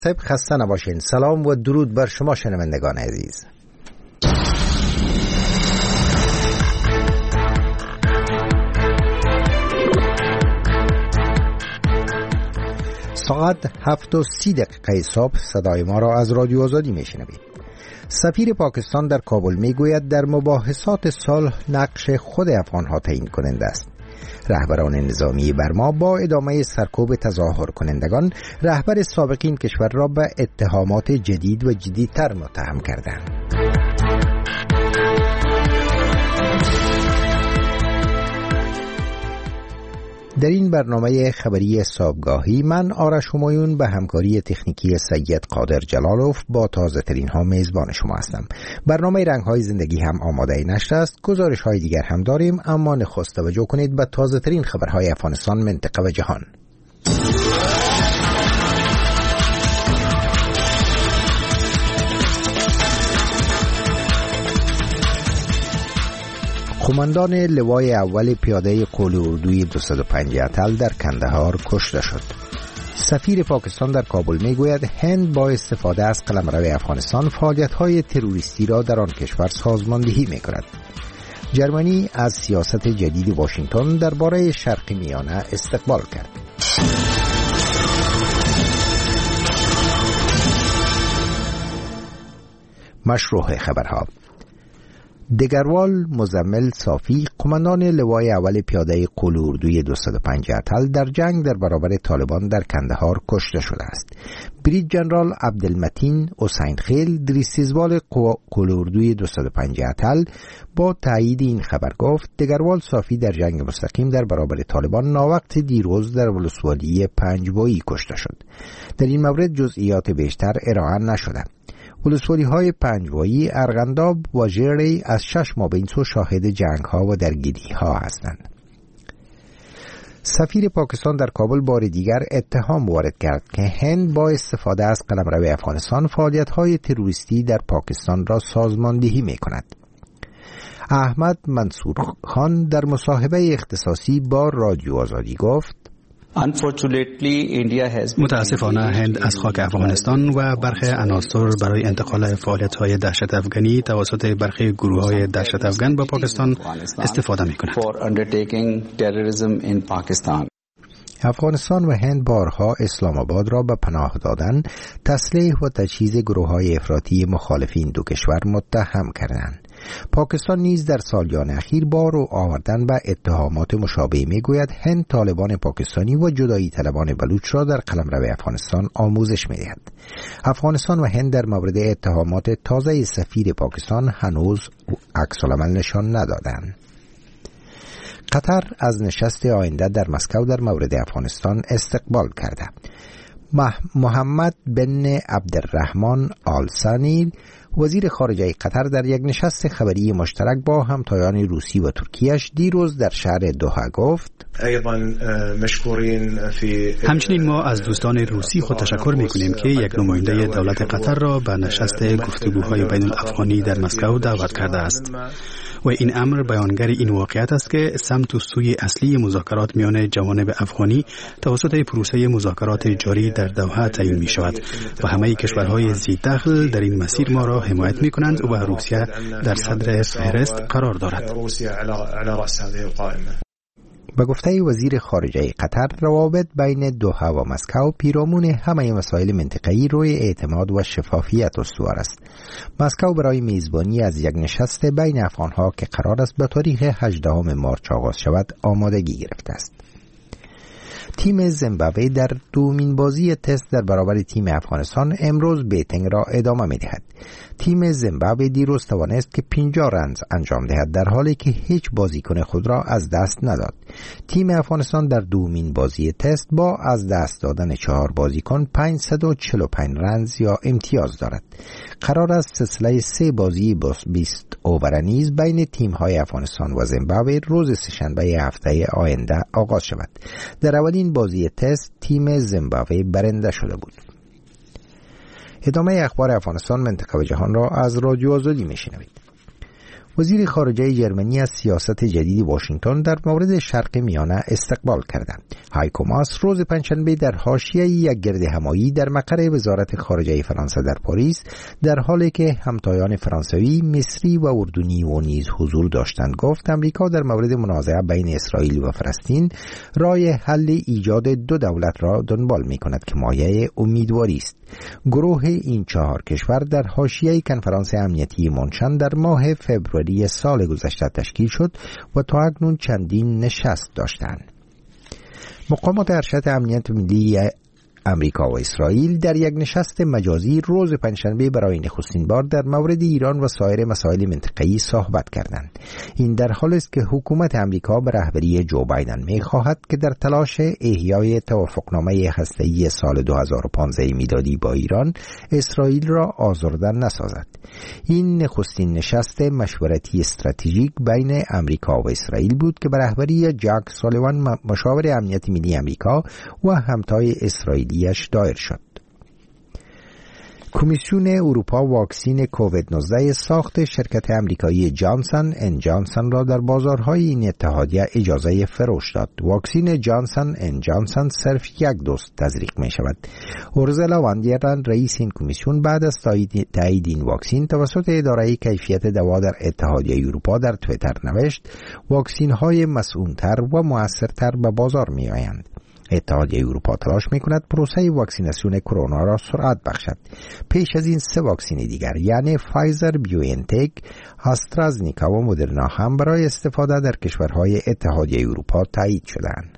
طيب خسته نباشین. سلام و درود بر شما شنوندگان عزیز. ساعت 7:30 صبح صدای ما را از رادیو آزادی میشنوید. سفیر پاکستان در کابل میگوید در مباحثات صلح نقش خود افغانها تعیین کننده است. رهبران نظامی برما با ادامه سرکوب تظاهر کنندگان رهبر سابق این کشور را به اتهامات جدید و جدیدتر متهم کردند. در این برنامه خبری صبحگاهی من آرش همایون به همکاری تکنیکی سید قادر جلالوف با تازه ترین ها میزبان شما هستم. برنامه رنگ های زندگی هم آماده نشر است. گزارش های دیگر هم داریم، اما نخست توجه کنید به تازه ترین خبرهای افغانستان، منطقه و جهان. قماندان لوای اول پیاده قول اردوی 205 اتل در کندهار کشته شد. سفیر پاکستان در کابل میگوید هند با استفاده از قلمرو افغانستان فعالیت‌های تروریستی را در آن کشور سازماندهی می‌کند. جرمنی از سیاست جدید واشنگتن درباره شرق میانه استقبال کرد. مشروع خبرها. دگروال مزمل صافی، قماندان لوای اول پیاده قول اردوی 205 اتل در جنگ در برابر طالبان در کندهار کشته شده است. بریج جنرال عبدالمتین حسین خیل، دریسیزوال قول اردوی 205 اتل، با تایید این خبر گفت دگروال صافی در جنگ مستقیم در برابر طالبان ناوقت دیروز در ولسوالی پنجوایی کشته شد. در این مورد جزئیات بیشتر ارائه نشده. ولسوالی های پنجوایی، ارغنداب و ژیری از 6 ماه بین سو شاهد جنگ ها و درگیری ها هستند. سفیر پاکستان در کابل بار دیگر اتهام وارد کرد که هند با استفاده از قلمرو افغانستان فعالیت های تروریستی در پاکستان را سازماندهی می کند. احمد منصور خان در مصاحبه اختصاصی با رادیو آزادی گفت متاسفانه هند از خاک افغانستان و برخی عناصر برای انتقال فعالیت‌های دهشت افغانی توسط برخی گروه‌های دهشت افغان به پاکستان استفاده می‌کند. افغانستان و هند بارها اسلام آباد را به پناه دادن، تسلیح و تجهیز گروه‌های افراطی مخالف این دو کشور متهم کردند. پاکستان نیز در سالیان اخیر با رو آوردن به اتهامات مشابه میگوید هند طالبان پاکستانی و جدایی طلبان بلوچ را در قلمرو افغانستان آموزش میدهد. افغانستان و هند در مورد اتهامات تازه سفیر پاکستان هنوز عکس‌العمل نشان ندادند. قطر از نشست آینده در مسکو در مورد افغانستان استقبال کرده. محمد بن عبدالرحمن آل ثانی، وزیر خارجه قطر، در یک نشست خبری مشترک با همتایان روسی و ترکیه‌اش دیروز در شهر دوحه گفت همچنین ما از دوستان روسی خود تشکر می‌کنیم که یک نماینده دولت قطر را به نشست گفتگوهای بین الافغانی در مسکو دعوت کرده است و این امر بیانگر این واقعیت است که سمت و سوی اصلی مذاکرات میان جوانب افغانی توسط پروسه مذاکرات جاری در دوحه تعیین می شود و همه کشورهای ذی دخل در این مسیر ما را حمایت می کنند و روسیه در صدر فهرست قرار دارد. به گفته وزیر خارجه قطر، روابط بین دوحه و مسکو پیرامون همه مسائل منطقه‌ای روی اعتماد و شفافیت استوار است. مسکو برای میزبانی از یک نشست بین افغان‌ها که قرار است به تاریخ 18 مارس آغاز شود آمادگی گرفته است. تیم زیمبابوه در دومین بازی تست در برابر تیم افغانستان امروز بیتینگ را ادامه می‌دهد. تیم زیمبابوه دیروز توانست که 50 رنز انجام دهد در حالی که هیچ بازیکن خود را از دست نداد. تیم افغانستان در دومین بازی تست با از دست دادن 4 بازیکن 545 رنز یا امتیاز دارد. قرار است سلسله 3 بازی 20 اوورانیز بین تیم‌های افغانستان و زیمبابوه روز سه‌شنبه هفته آینده آغاز شود. در اولین بازی تست تیم زیمبابوه برنده شده بود. ادامه اخبار افغانستان، منطقه و جهان را از رادیو آزادی میشنوید. وزیر خارجه جرمنی از سیاست جدید واشنگتن در مورد شرق میانه استقبال کردند. هایکو ماس روز پنجشنبه در حاشیه یک گردهمایی در مقر وزارت خارجه فرانسه در پاریس، در حالی که همتایان فرانسوی، مصری و اردنی و نیز حضور داشتند، گفت امریکا در مورد منازعه بین اسرائیل و فلسطین راه حل ایجاد دو دولت را دنبال می‌کند که مایه امیدواری است. گروه این چهار کشور در حاشیه کنفرانس امنیتی مونشن در ماه فوریه سال گذشته تشکیل شد و تا اکنون چندین نشست داشتند. مقامات ارشد امنیت ملی امریکا و اسرائیل در یک نشست مجازی روز پنجشنبه برای نخستین بار در مورد ایران و سایر مسائل منطقه‌ای صحبت کردند. این در حالی است که حکومت امریکا به رهبری جو بایدن می‌خواهد که در تلاش احیای توافقنامه هسته‌ای سال 2015 میلادی با ایران، اسرائیل را آزرده نسازد. این نخستین نشست مشورتی استراتژیک بین امریکا و اسرائیل بود که به رهبری جک سالیوان، مشاور امنیت ملی امریکا و همتای اسرائیلیش دایر شد. کمیسیون اروپا واکسین کووید 19 ساخت شرکت امریکایی جانسن اند جانسن را در بازارهای این اتحادیه اجازه فروش داد. واکسین جانسن اند جانسن صرف یک دوز تزریق می شود. اورزلا واندیرن، رئیس این کمیسیون، بعد از تایید این واکسین توسط اداره کیفیت دوا در اتحادیه اروپا در توییتر نوشت: واکسین های مسئول‌تر و مؤثرتر به بازار می آیند. اتحادیه اروپا تلاش می‌کند پروسه واکسیناسیون کرونا را سرعت بخشد. پیش از این 3 واکسین دیگر یعنی فایزر، بیوئنتک، آسترازنیکا و مدرنا هم برای استفاده در کشورهای اتحادیه اروپا تایید شدند.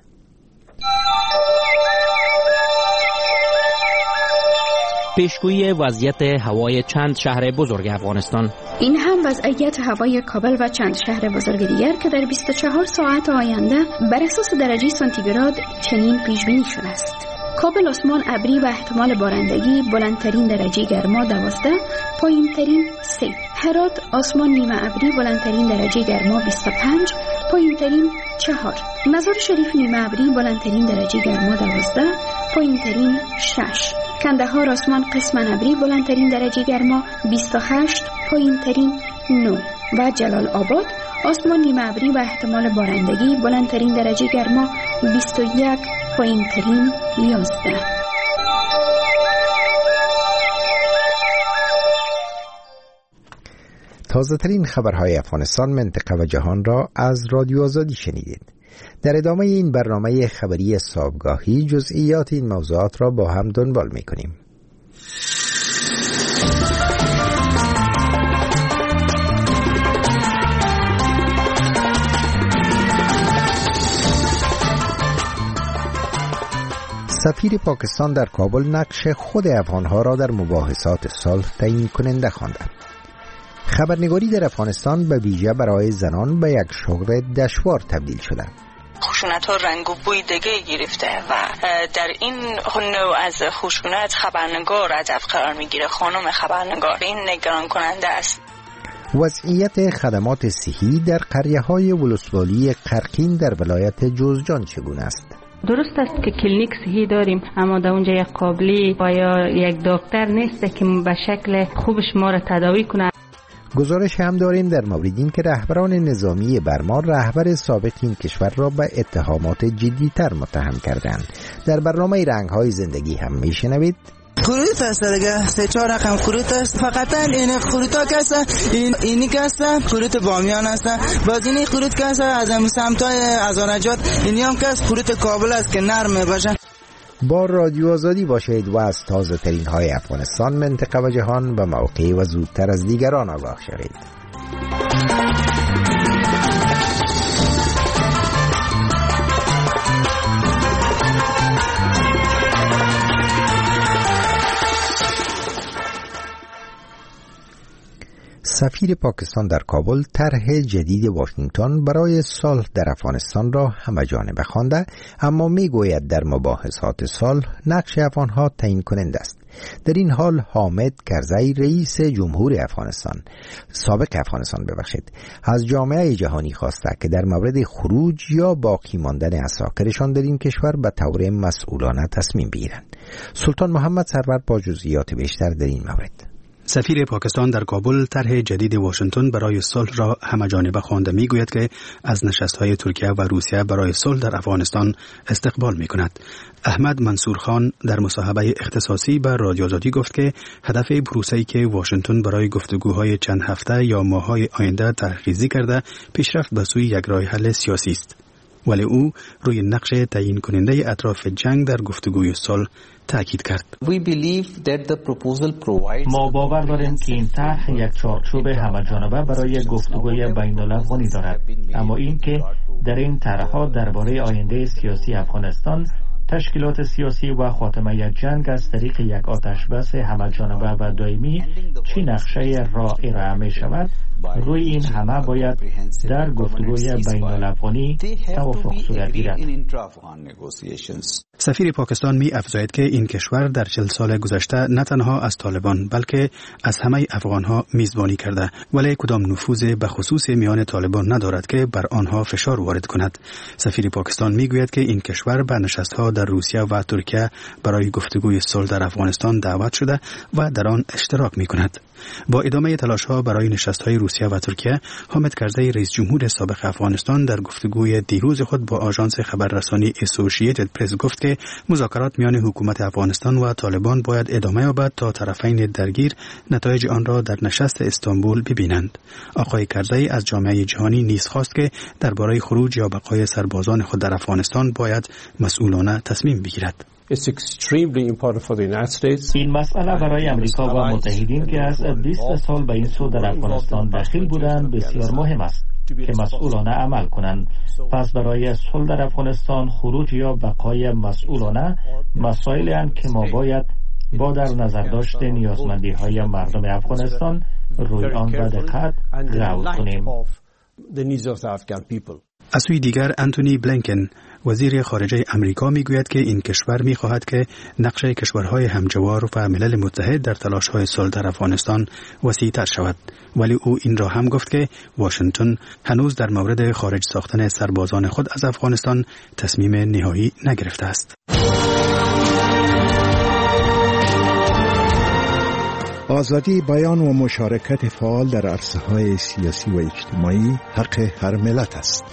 پیشگویی وضعیت هوای چند شهر بزرگ افغانستان. این هم وضعیت هوای کابل و چند شهر بزرگ دیگر که در 24 ساعت آینده بر اساس درجه سانتیگراد چنین پیش بینی شده است. کابل آسمان ابری و احتمال بارندگی، بلندترین درجه گرما 12، پایینترین 3. هرات آسمان نیمه ابری، بلندترین درجه گرما 25، پایینترین 4. مزار شریف نیمه ابری، بلندترین درجه گرما 12، پایینترین 6. کندهار آسمان قسماً ابری، بلندترین درجه گرما 28، پایینترین 9. و جلال آباد آسمان نیمه ابری و احتمال بارندگی، بلندترین درجه گرما 21، پایینترین 11. تازه ترین خبرهای افغانستان، منطقه و جهان را از رادیو آزادی شنیدید. در ادامه این برنامه خبری صبحگاهی جزئیات این موضوعات را با هم دنبال می‌کنیم. سفیر پاکستان در کابل نقش خود افغانها را در مباحثات صلح تعیین کننده خواند. خبرنگاری در افغانستان به ویژه برای زنان به یک شغل دشوار تبدیل شده. خشونت‌ها رنگ و بوی دیگه گرفته و در این نوع از خشونت خبرنگار هدف قرار میگیره. خانم خبرنگار، این نگران کننده است. وضعیت خدمات صحی در قریه‌های ولسوالی قرقین در ولایت جوزجان چگونه است؟ درست است که کلینیک صحی داریم، اما در اونجا یک قابلی و یا یک دکتر نیست که به شکل خوبش ما را تداوی کنه. گزارش هم داریم در مورد این که رهبران نظامی برما رهبر سابق این کشور را به اتهامات جدی‌تر متهم کردند. در برنامه رنگ‌های زندگی هم میشنوید خروت است دیگه، 3-4 رقم خروت است. فقط این خروتا کسا اینی کسا خروت بامیان است. باز اینی خروت کسا از سمتای ازانجات، اینی هم کس خروت کابل است که نرمه باشه. با رادیو آزادی باشید و از تازه ترین های افغانستان، منطقه و جهان به موقع و زودتر از دیگران آگاه شوید. سفیر پاکستان در کابل طرح جدید واشنگتن برای صلح در افغانستان را همه‌جانبه خوانده، اما میگوید در مباحثات صلح نقش افغانها تعیین کننده است. در این حال حامد کرزی، رئیس جمهور افغانستان، سابق افغانستان از جامعه جهانی خواسته که در مورد خروج یا باقی ماندن عساکرشان در این کشور به طور مسئولانه تصمیم بگیرند. سلطان محمد سرور با جزئیات بیشتر در این مورد. سفیر پاکستان در کابل طرح جدید واشنگتن برای صلح را همه‌جانبه خوانده می‌گوید که از نشست‌های ترکیه و روسیه برای صلح در افغانستان استقبال می‌کند. احمد منصور خان در مصاحبه اختصاصی به رادیو آزادی گفت که هدف پروسه‌ای که واشنگتن برای گفتگوهای چند هفته یا ماه‌های آینده طرح‌ریزی کرده پیشرفت به سوی یک راه حل سیاسی است. ولی او روی نقش تعیین کننده اطراف جنگ در گفتگوی صلح تاکید کرد. ما باور داریم که این طرح یک چارچوب همه‌جانبه برای گفتگوی بین‌الافغانی دارد، اما این که در این طرح‌ها درباره آینده سیاسی افغانستان، تشکیلات سیاسی و خاتمه جنگ از طریق یک آتشبس همه‌جانبه و دائمی چی نقشه را ارائه می شود، روی این همه باید در گفتگوی بین‌الافغانی توافق صورت گیرد. سفیر پاکستان می افزاید که این کشور در 40 سال گذشته نه تنها از طالبان بلکه از همه افغانها میزبانی کرده، ولی کدام نفوذ به خصوص میان طالبان ندارد که بر آنها فشار وارد کند. سفیر پاکستان می گوید که این کشور به نشست‌ها در روسیه و ترکیه برای گفتگوی صلح در افغانستان دعوت شده و در آن اشتراک می کند. با ادامه تلاش‌ها برای نشست‌های روسیه و ترکیه، حامد کرزی رئیس جمهور سابق افغانستان در گفتگوی دیروز خود با آژانس خبررسانی اسوسییتد پرس گفت که مذاکرات میان حکومت افغانستان و طالبان باید ادامه یابد تا طرفین درگیر نتایج آن را در نشست استانبول ببینند. آقای کرزی از جامعه جهانی نیز خواست که درباره خروج یا بقای سربازان خود در افغانستان باید مسئولانه تصمیم بگیرد. این مسئله برای امریکا و متحدین که از 20 سال به این سو در افغانستان داخل بودند بسیار مهم است که مسئولانه عمل کنند. پس برای صلح در افغانستان خروج یا بقای مسئولانه مسائلی اند که ما باید با در نظر داشت نیازمندی های مردم افغانستان روی آن به دقت غور کنیم. از سوی دیگر انتونی بلینکن وزیر خارجه امریکا میگوید که این کشور میخواهد که نقش کشورهای همجوار و ملل متحد در تلاش‌های صلح در افغانستان وسیع‌تر شود، ولی او این را هم گفت که واشنگتن هنوز در مورد خارج ساختن سربازان خود از افغانستان تصمیم نهایی نگرفته است. آزادی بیان و مشارکت فعال در عرصه‌های سیاسی و اجتماعی حق هر ملت است.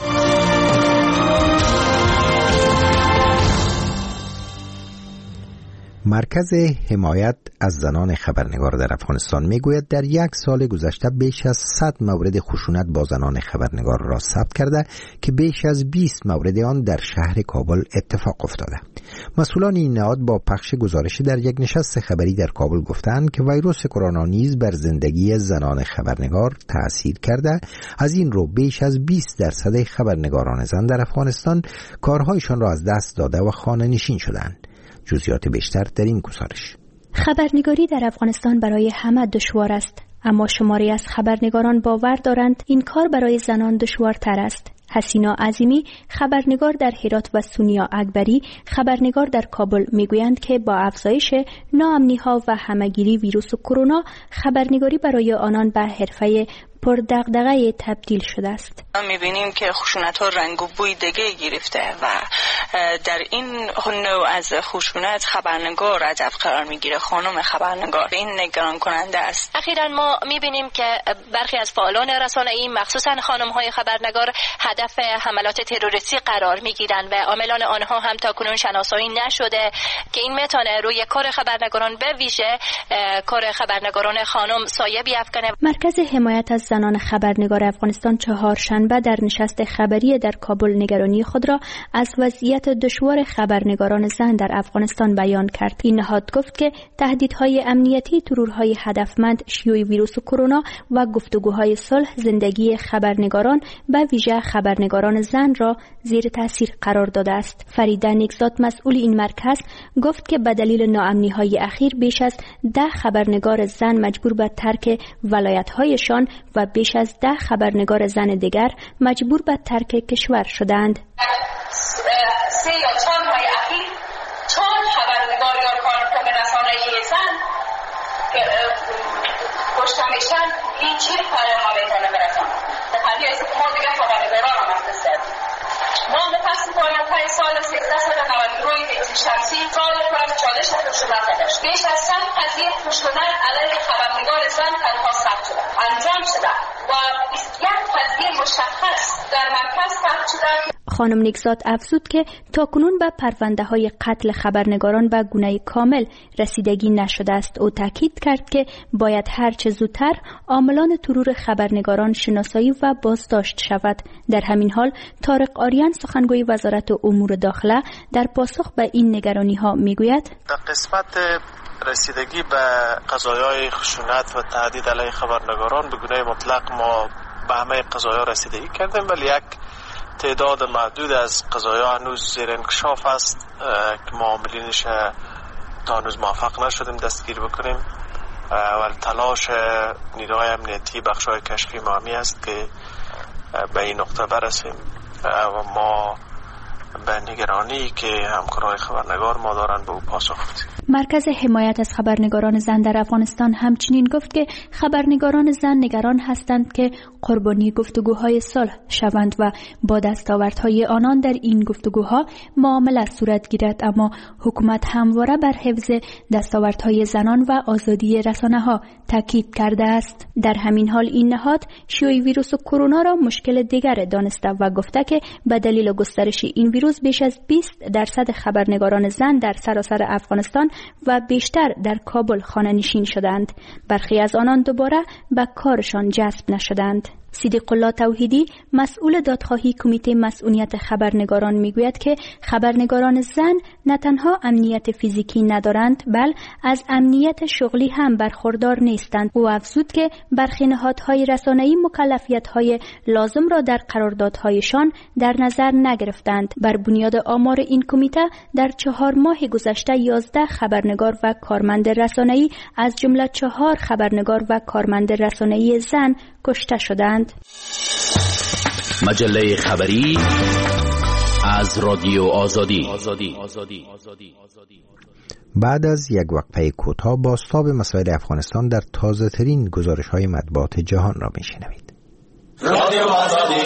مرکز حمایت از زنان خبرنگار در افغانستان میگوید در 1 سال گذشته بیش از 100 مورد خشونت با زنان خبرنگار را ثبت کرده که بیش از 20 مورد آن در شهر کابل اتفاق افتاده. مسئولان این نهاد با پخش گزارشی در یک نشست خبری در کابل گفتند که ویروس کرونا نیز بر زندگی زنان خبرنگار تأثیر کرده. از این رو بیش از 20% خبرنگاران زن در افغانستان کارهایشان را از دست داده و خانه نشین شدند. جزئیات بیشتر در این گزارش. خبرنگاری در افغانستان برای همه دشوار است، اما شماری از خبرنگاران باور دارند این کار برای زنان دشوارتر است. حسینا عظیمی خبرنگار در هرات و سونیا اکبری خبرنگار در کابل میگویند که با افزایش ناامنی‌ها و همه‌گیری ویروس کرونا خبرنگاری برای آنان به حرفه پردغدغه تبدیل شده است. می‌بینیم که خشونت‌ها رنگ و بوی دیگه گرفته و در این نوع از خشونت خبرنگار هدف قرار میگیره. خانم خبرنگار این نگران کننده است. اخیراً ما می‌بینیم که برخی از فعالان رسانه‌ای مخصوصاً خانم‌های خبرنگار هدف حملات تروریستی قرار می‌گیرند و عاملان آنها هم تاکنون شناسایی نشده که این میتونه روی کار خبرنگاران به ویژه کار خبرنگاران خانم سایه بیفکنه. مرکز حمایت از زنان خبرنگار افغانستان چهارشنبه در نشست خبری در کابل نگرانی خود را از وضعیت دشوار خبرنگاران زن در افغانستان بیان کرد. این نهاد گفت که تهدیدهای امنیتی، ترورهای هدفمند، شیوع ویروس کرونا و گفتگوهای صلح زندگی خبرنگاران به ویژه خبرنگاران زن را زیر تاثیر قرار داده است. فریده نیکزاد مسئول این مرکز گفت که به دلیل ناامنی‌های اخیر بیش از 10 خبرنگار زن مجبور به ترک ولایت‌هایشان و بیش از 10 خبرنگار زن دیگر مجبور به ترک کشور شدند. 3 یا 4 ماه اخیر 4 خبرنگار یا کارکنان رسانه‌ای زن که کشته میشن، این چه پیام میتونه برسونه؟ طبیعی است که ما دیگه خبرنگاران هم هستیم. ما متاسفانه پای سال 1392 شمسی سال پر از چالش خشونت داشت. بیش از 100 قضیه خشونت علیه خبرنگار زن تنها ثبت شده انجام شده و 21 قضیه مشخص در مرکز ثبت شده. خانم نیکزاد افزود که تاکنون به پرونده های قتل خبرنگاران به گونه کامل رسیدگی نشده است. او تاکید کرد که باید هرچه زودتر عاملان ترور خبرنگاران شناسایی و بازداشت شود. در همین حال طارق آریان سخنگوی وزارت امور داخله در پاسخ به این نگرانی ها میگوید در قسمت رسیدگی به قضایای خشونت و تهدید علیه خبرنگاران به گونه مطلق ما به همه قضایا رسیدگی کردیم، ولی یک تعداد محدود از قضایا هنوز زیر انکشاف است که ما عاملینش تا هنوز موفق نشدیم دستگیر بکنیم، ولی تلاش نیروهای امنیتی بخش‌های کشفی مهمی است که به این نقطه برسیم و ما به نگرانی که همکارای خبرنگار ما دارند به او پاسخ بدیم. مرکز حمایت از خبرنگاران زن در افغانستان همچنین گفت که خبرنگاران زن نگران هستند که قربانی گفتگوهای صلح شوند و با دستاوردهای آنان در این گفتگوها معامله صورت گیرد، اما حکومت همواره بر حفظ دستاوردهای زنان و آزادی رسانه‌ها تاکید کرده است. در همین حال این نهاد شیوع ویروس کرونا را مشکل دیگر دانسته و گفته که به دلیل گسترش این ویروس بیش از 20% خبرنگاران زن در سراسر افغانستان و بیشتر در کابل خانه‌نشین شدند. برخی از آنان دوباره به کارشان جذب نشدند. صدیق الله توحیدی مسئول دادخواهی کمیته مسئولیت خبرنگاران میگوید که خبرنگاران زن نه تنها امنیت فیزیکی ندارند بل از امنیت شغلی هم برخوردار نیستند. او افزود که برخی نهادهای رسانه‌ای مکلفیت‌های لازم را در قراردادهایشان در نظر نگرفتند. بر بنیاد آمار این کمیته در 4 ماه گذشته 11 خبرنگار و کارمند رسانه‌ای از جمله 4 خبرنگار و کارمند رسانه‌ای زن کشته شدند. مجله خبری از رادیو آزادی. بعد از یک وقفه کوتاه بازتاب مسائل افغانستان در تازه ترین گزارش های مطبوعات جهان را میشنوید. رادیو آزادی.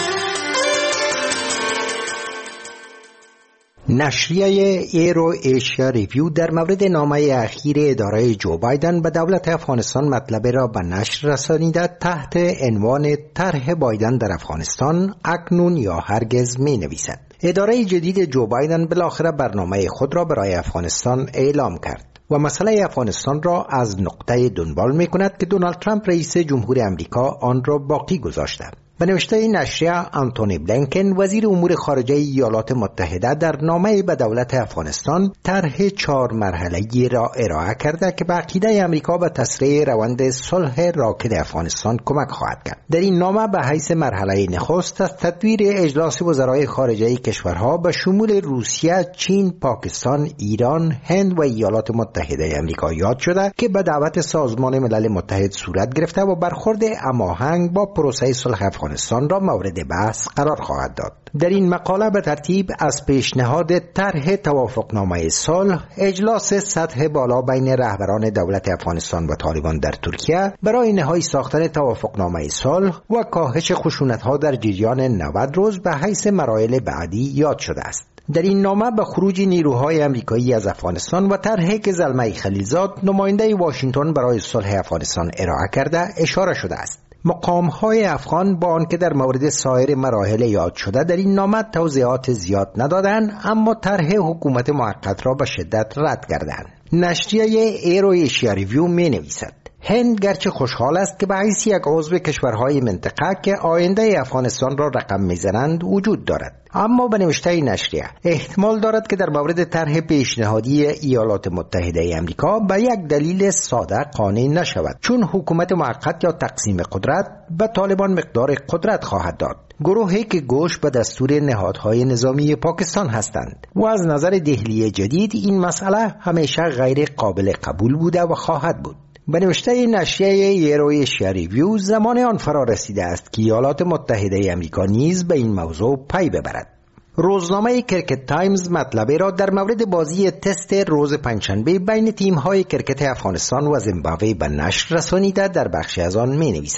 نشریه ایرو ایشیا ریویو در مورد نامه اخیر اداره جو بایدن به دولت افغانستان مطلب را به نشر رسانیده تحت عنوان طرح بایدن در افغانستان اکنون یا هرگز می نویسد. اداره جدید جو بایدن بالاخره برنامه خود را برای افغانستان اعلام کرد و مسئله افغانستان را از نقطه دنبال می کند که دونالد ترامپ رئیس جمهور امریکا آن را باقی گذاشته. به نوشته این نشریه آنتونی بلینکن وزیر امور خارجه ایالات متحده در نامه به دولت افغانستان طرح 4 مرحله‌ای را ارائه کرده که به عقیده امریکا به تسریع روند صلح راکد افغانستان کمک خواهد کرد. در این نامه به حیث مرحله نخست از تدویر اجلاس وزرای خارجه کشورها به شمول روسیه، چین، پاکستان، ایران، هند و ایالات متحده امریکا یاد شده که به دعوت سازمان ملل متحد صورت گرفته و برخورد هماهنگ با پروسه صلح افغانستان را مورد بحث قرار خواهد داد. در این مقاله به ترتیب از پیشنهاد طرح توافقنامه صلح، اجلاس سطح بالا بین رهبران دولت افغانستان و طالبان در ترکیه برای نهایی ساختن توافقنامه صلح و کاهش خشونت‌ها در جریان 90 روز به حیث مراحل بعدی یاد شده است. در این نامه به خروج نیروهای آمریکایی از افغانستان و طرحی که زلمه خلیلزاد نماینده واشنگتن برای صلح افغانستان ارائه کرده اشاره شده است. مقام‌های افغان با آنکه در مورد سایر مراحل یاد شده در این نامه توضیحات زیاد ندادند، اما طرح حکومت موقت را به شدت رد کردند. نشریه ایرو ایشیا ریویو می‌نویسد هند گرچه خوشحال است که به حیث یک عضو کشورهای منطقه که آینده افغانستان را رقم میزنند وجود دارد، اما به نوشته نشریه احتمال دارد که در مورد طرح پیشنهادی ایالات متحده آمریکا به یک دلیل ساده قانع نشود، چون حکومت موقت یا تقسیم قدرت به طالبان مقدار قدرت خواهد داد، گروهی که گوش به دستور نهادهای نظامی پاکستان هستند و از نظر دهلی جدید این مسئله همیشه غیر قابل قبول بوده و خواهد بود. به نوشته نشریه ایرو ایشیا ریویو زمان آن فرا رسیده است که ایالات متحده آمریکا نیز به این موضوع پی ببرد. روزنامه کرکت تایمز مطلبی را در مورد بازی تست روز پنجشنبه بین تیم‌های کرکت افغانستان و زیمبابوه به نشر رسانیده در بخشی از آن می‌نویسد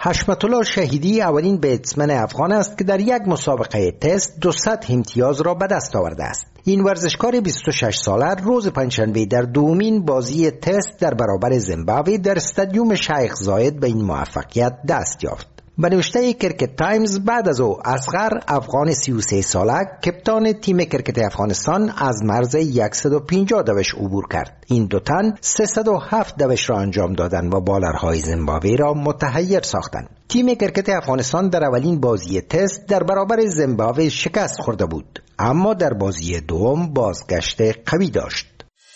حشمت الله شهیدی اولین بیتسمن افغان است که در یک مسابقه تست 200 امتیاز را به دست آورده است. این ورزشکار 26 ساله روز پنجشنبه در دومین بازی تست در برابر زیمبابوه در استادیوم شیخ زاید به این موفقیت دست یافت. به نوشته کرکت تایمز بعد از او اصغر افغان 33 ساله کپتان تیم کرکت افغانستان از مرز 150 دوش عبور کرد. این دو تن 307 دوش را انجام دادند و بالرهای زیمبابوه را متحیر ساختند. تیم کرکت افغانستان در اولین بازی تست در برابر زیمبابوه شکست خورده بود، اما در بازی دوم بازگشت قوی داشت.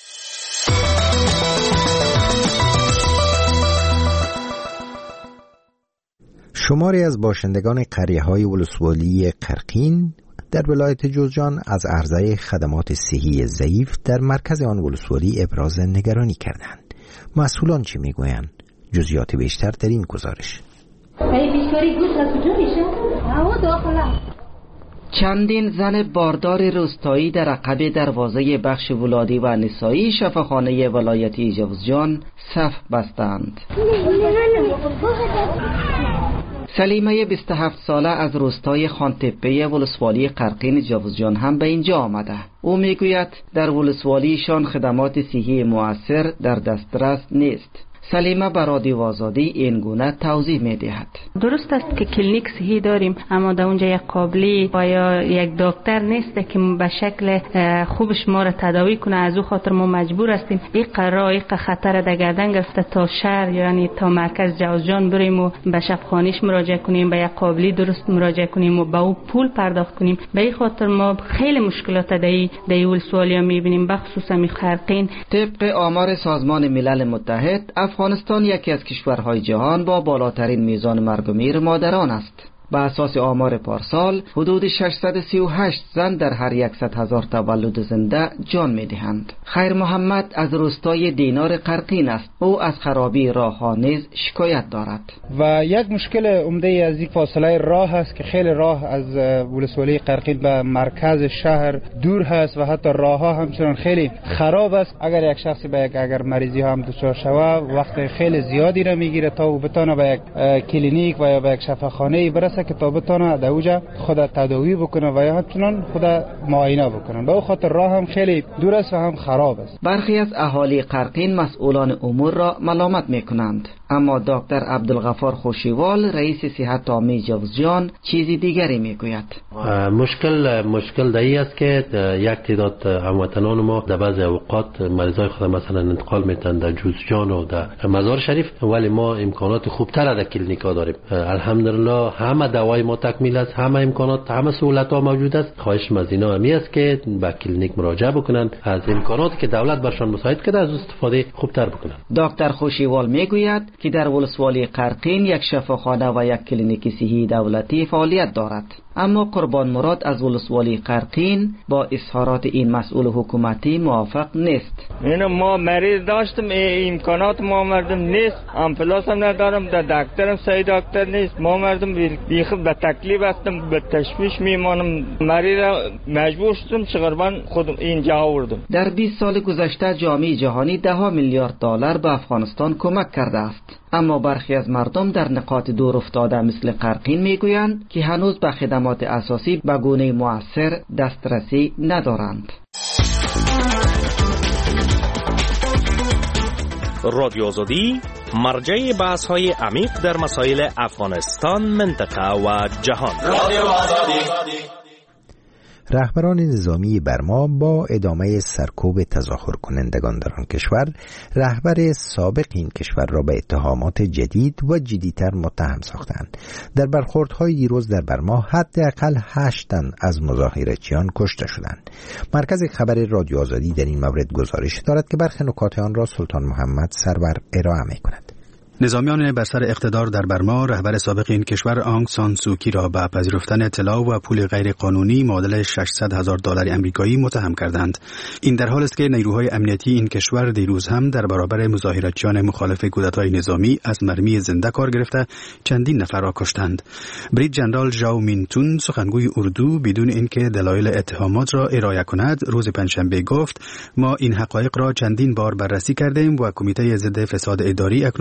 شماری از باشندگان قریه‌های ولسوالی قرقین در ولایت جوزجان از عرضه خدمات صحی ضعیف در مرکز آن ولسوالی ابراز نگرانی کردند. مسئولان چی میگویند؟ جزئیات بیشتر در این گزارش. چندین زن باردار روستایی در عقب دروازه بخش ولادی و نسایی شفاخانه ولایتی جوزجان صف بستند. سلیمه 27 ساله از روستای خانتپه ولسوالی قرقین جوزجان هم به اینجا آمده. او میگوید در ولسوالیشان خدمات صحی مؤثر در دسترس نیست. سلیمه بر رادیو آزادی این گونه توضیح می‌دهد. درست است که کلینیک صحی داریم، اما در اونجا یک قابلی و یا یک دکتر نیست که به شکل خوبش ما را تداوی کنه. از او خاطر ما مجبور هستیم این قرائق خطر در گردن گرفته تا شهر یعنی تا مرکز جوزجان بریم و به شفاخانه‌اش مراجعه کنیم، به یک قابلی درست مراجعه کنیم و به او پول پرداخت کنیم. به این خاطر ما خیلی مشکلات در ولسوالی می‌بینیم، بخصوص می قرقین. طبق آمار سازمان ملل متحد افغانستان یکی از کشورهای جهان با بالاترین میزان مرگ و میر مادران است. به اساس آمار پارسال حدود 638 زن در هر 100,000 تولد زنده جان می‌دهند. خیر محمد از روستای دینار قرقین است. او از خرابی راه‌ها نیز شکایت دارد. و یک مشکل عمده از این فاصله راه است که خیلی راه از ولسوالی قرقین به مرکز شهر دور هست و حتی راه‌ها همچنان خیلی خراب است. اگر یک شخصی به اگر مریضی هم دچار شود وقت خیلی زیادی را میگیره تا او بتونه به یک کلینیک و یا به یک شفاخانه برسه که تا بتونه در اوجا خود تداوی بکنه و یا همچنان خود معاینه بکنه. به خاطر راه هم خیلی دور است و هم خراب است. برخی از اهالی قرقین مسئولان امور را ملامت میکنند، اما دکتر عبدالغفار خوشیوال رئیس صحت عامه جوزجان چیزی دیگری میگوید. مشکل دایی است که یک تعداد هموطنان ما در بعضی اوقات مریضای خود مثلا انتقال میتن در جوزجان و در مزار شریف، ولی ما امکانات خوبتر در کلینیکا داریم. الحمدلله همه دوای ما تکمیل است، همه امکانات، همه سهولت ها موجود است. خواهش از اینا همی است که به کلینیک مراجعه بکنن، از امکاناتی که دولت برشان مساعد کرده از استفاده خوبتر بکنن. دکتر خوشیوال میگوید که در ولسوالی قرقین یک شفاخانه و یک کلینیک صحی دولتی فعالیت دارد، اما قربان مراد از ولسوالی قرقین با اظهارات این مسئول حکومتی موافق نیست. ما مریض داشتم، امکانات ما مردم نیست، امپلاس هم ندارم، در دکترم صحیح دکتر نیست، ما مردم بیخ به تکلیف هستم، به تشویش میمانم. مریض مجبور شدم چقدر خودم اینجا آوردم. در 20 سال گذشته جامعه جهانی 10 میلیارد دلار به افغانستان کمک کرده است، اما برخی از مردم در نقاط دور افتاده مثل قرقین میگویند که هنوز به خدمات اساسی به گونه مؤثر دسترسی ندارند. رادیو آزادی مرجع بحث‌های عمیق در مسائل افغانستان، منطقه و جهان. رادیو آزادی. رهبران نظامی برما با ادامه سرکوب تظاهر کنندگان در آن کشور رهبر سابق این کشور را به اتهامات جدید و جدی‌تر متهم ساختند. در برخوردهای دیروز در برما حداقل 8 تن از مظاهراتچیان کشته شدند. مرکز خبر رادیو آزادی در این مورد گزارش دارد که برخی نکات آن را سلطان محمد سرور ارائه می‌کند. نظامیان بر سر اقتدار در برما رهبر سابق این کشور آنگ سان سوکی را به پذیرفتن اطلاع و پول غیر قانونی معادل $600,000 آمریکایی متهم کردند. این در حالی است که نیروهای امنیتی این کشور دیروز هم در برابر مظاهراتچیان مخالف کودتای نظامی از مرمی زنده کار گرفته چندین نفر را کشتند. بریگادیر ژنرال ژائو مینتون سخنگوی اردو بدون اینکه دلایل اتهامات را ارائه کند روز پنجشنبه گفت: ما این حقایق را چندین بار بررسی کردیم و کمیته ضد فساد اداری اکنون به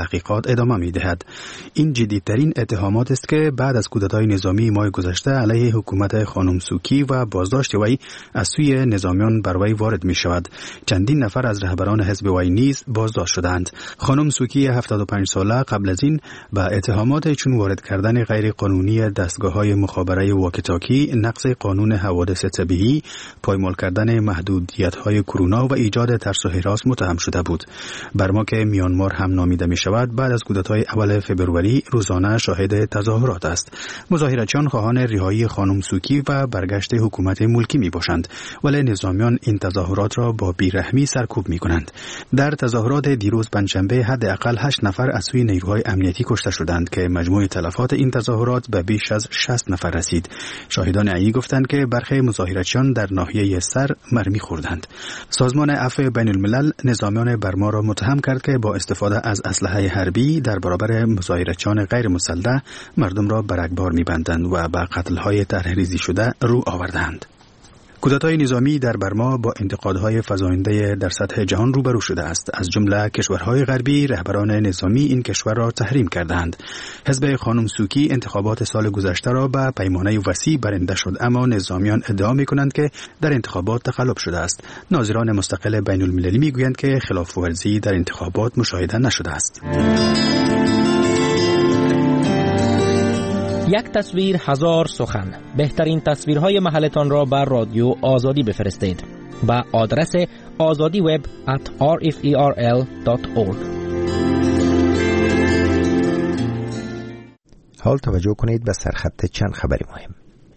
تحقیقات ادامه می‌دهد. این جدیدترین اتهامات است که بعد از کودتای نظامی ماه گذشته علیه حکومت خانم سوکی و بازداشت وی از سوی نظامیان بر وی وارد می‌شود. چندین نفر از رهبران حزب وی نیز بازداشت شدند. خانم سوکی 75 ساله قبل از این به اتهامات چون وارد کردن غیر قانونی دستگاه‌های مخابره واکی‌تاکی، نقض قانون حوادث طبیعی، پایمال کردن محدودیت‌های کرونا و ایجاد ترس و هراس متهم شده بود. برما که میانمار هم نامیده می‌شود، بعد از کودتای اول فوریه روزانه شاهد تظاهرات است. مظاهرچیان خواهان رهایی خانم سوکی و برگشت حکومت ملکی میباشند، ولی نظامیان این تظاهرات را با بیرحمی سرکوب می‌کنند. در تظاهرات دیروز پنجشنبه حداقل 8 نفر از سوی نیروهای امنیتی کشته شدند که مجموع تلفات این تظاهرات به بیش از 60 نفر رسید. شاهدان عینی گفتند که برخی مظاهرچیان در ناحیه سر مرمی خوردند. سازمان عفو بین الملل نظامیان برما را متهم کرد که با استفاده از اسلحه حربی در برابر مظاهرچیان غیر مسلح مردم را برگبار می‌بندند و به قتل‌های طرحریزی شده رو آوردند. کودتای نظامی در برما با انتقادهای فزاینده در سطح جهان روبرو شده است. از جمله کشورهای غربی رهبران نظامی این کشور را تحریم کردند. حزب خانم سوکی انتخابات سال گذشته را به پیمانه وسیع برنده شد، اما نظامیان ادعا می‌کنند که در انتخابات تقلب شده است. ناظران مستقل بین المللی می‌گویند که خلاف‌ورزی در انتخابات مشاهده نشده است. یک تصویر هزار سخن. بهترین تصویرهای محلتان را بر رادیو آزادی بفرستید با آدرس azadiweb@rferl.org. حال توجه کنید به سرخط چند خبری مهم.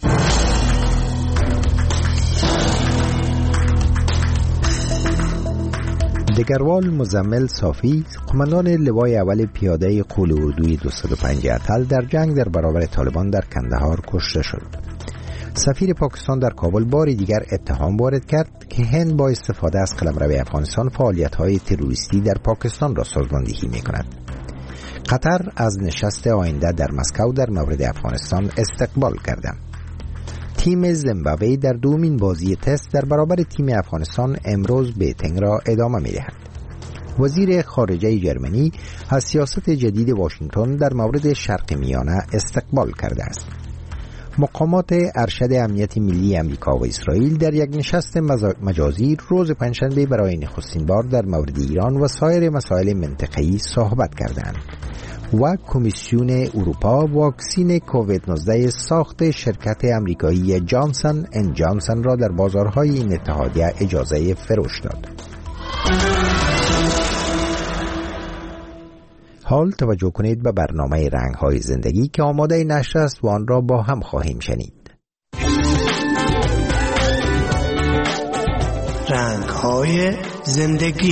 دگروال مزمل صافی، قماندان لوای اول پیاده قول اردوی 205 اتل در جنگ در برابر طالبان در کندهار کشته شد. سفیر پاکستان در کابل بار دیگر اتهام وارد کرد که هند با استفاده از قلمرو افغانستان فعالیت‌های تروریستی در پاکستان را سازماندهی می‌کند. قطر از نشست آینده در مسکو در مورد افغانستان استقبال کرد. تیم زیمبابوه در دومین بازی تست در برابر تیم افغانستان امروز بیتینگ را ادامه می‌دهد. وزیر خارجه جرمنی از سیاست جدید واشنگتن در مورد شرق میانه استقبال کرده است. مقامات ارشد امنیت ملی امریکا و اسرائیل در یک نشست مجازی روز پنجشنبه برای نخستین بار در مورد ایران و سایر مسائل منطقه‌ای صحبت کردند. و کمیسیون اروپا واکسین کووید 19 ساخت شرکت امریکایی جانسن اند جانسن را در بازارهای این اتحادیه اجازه فروش داد. حال توجه کنید به برنامه رنگ‌های زندگی که آماده نشر است و آن را با هم خواهیم شنید. رنگ‌های زندگی.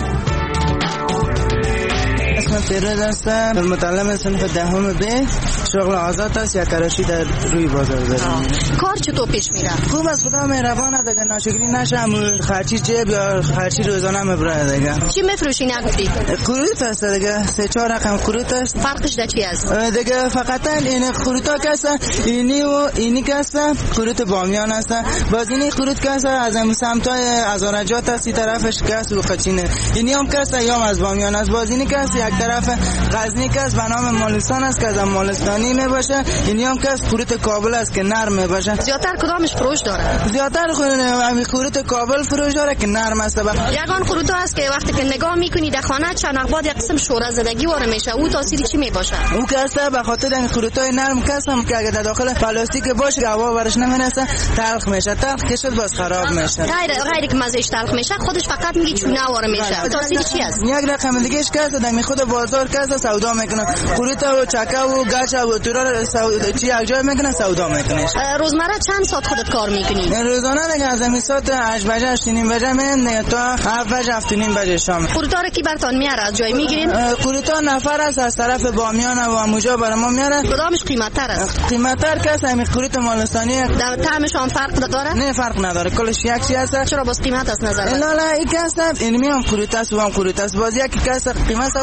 اسم فیروز هستم، متعلم صنف دهم ب. شغل آزاد است، یک کراشی در روی بازار دارم. کار چطور پیش میره؟ خوب است، خدا مهربانه دیگه، ناشکری نشم. خرچی جیب یا خرچی روزانه میبره دیگه. چی میفروشی نگفتی؟ خروت است دیگه، 3-4 رقم خروت است. فرقش در چی است؟ دیگه فقط این خروتا کسا اینی و اینی کسا خروت بامیان است. باز اینی خروت کسا از هم سمتای ازارجات است، طرفش کس و قچینه. اینی هم کسا یا از بامیان است. باز اینی کس یک طرف غزنی کس به نام مالستان است که از مالستانی میباشه. اینی هم کس خروت کابل است که نرم میباشه. زیادتر کدامش فروش داره؟ زیادتر خروت کابل فروش داره که نرم است. یگان خروت است که وقتی که نگاه میکنی در خانه چند بعد یک قسم شوره زدگی واره میشه. او تاثیر چی میباشه؟ او کسا به خاطر این خروتای نرم کسم که اگه در داخل پلاستیک باشه هوا ورش نمیرسه تلخ میشه. تلخ که شد باز خراب میشه. غیر که مزهش تلخ میشه، خودش فقط میگی چونه واره میشه. تاثیر چی است؟ یک رقم دیگه اش کسا در خود بازار کسا سودا میکنه. خروت و چکه و گچ و تورا چی یک جای میکنه سودا میکنه. روزمره چند ساعت خودت کار میکنی؟ روزانه دیگه از این ساعت 8 بجه 8:30 بجه میرم تا 7 بجه 7:30 بجه شام. خروتا رو کی براتون میاره؟ از جای میگیرین؟ خروتا نفر است از طرف بامیان و اموجا برای ما میاره. کدامش قیمت‌تر است؟ قیمت‌تر کس همین خروت مالستانی. در طعمش هم فرق داره؟ نه فرق نداره، کلش یک چیز است. چرا باز قیمت است نظر؟ لا این کس این میام خروت است و هم خروت است. باز یک کس قیمت سودا میکنه،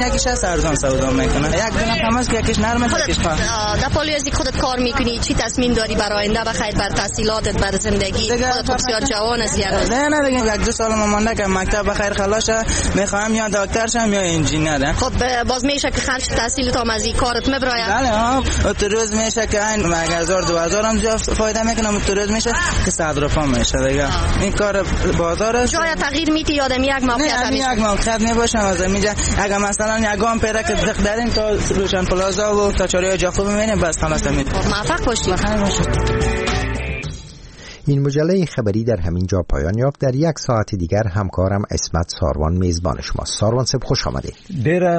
یکیش از ارزان سودا میکنه. یک دونه تماس که یکیش نرمه یکیش پا. در پالیوزی خودت کار میکنی، چی تصمیم داری برای آینده بخیر بر تحصیلاتت، بر زندگی؟ خودت بسیار جوان هستی. نه دیگه 1-2 سال مونده که مکتب بخیر خلاص شه، میخوام یا دکتر شم یا انجینیر. خب باز میشه که خرج تحصیلت هم از این کارت میبره. بله ها، تو روز میشه که این 1000-2000 هم زیاد فایده میکنم، تو روز میشه که 100 روپا میشه دیگه. این کار بازار جای تغییر میتی یادم یک موقعیت میشه. یک موقعیت میباشم از اینجا اگه مثلا یگام پیدا که دق داریم تا روشن پلازا و تا چوری جا خوب میبینیم بس خلاص میاد. موفق باشید. این مجله خبری در همین جا پایان یافت. در 1 ساعت دیگر همکارم اسمت ساروان میزبان شماست. ساروان صاحب خوش آمدید.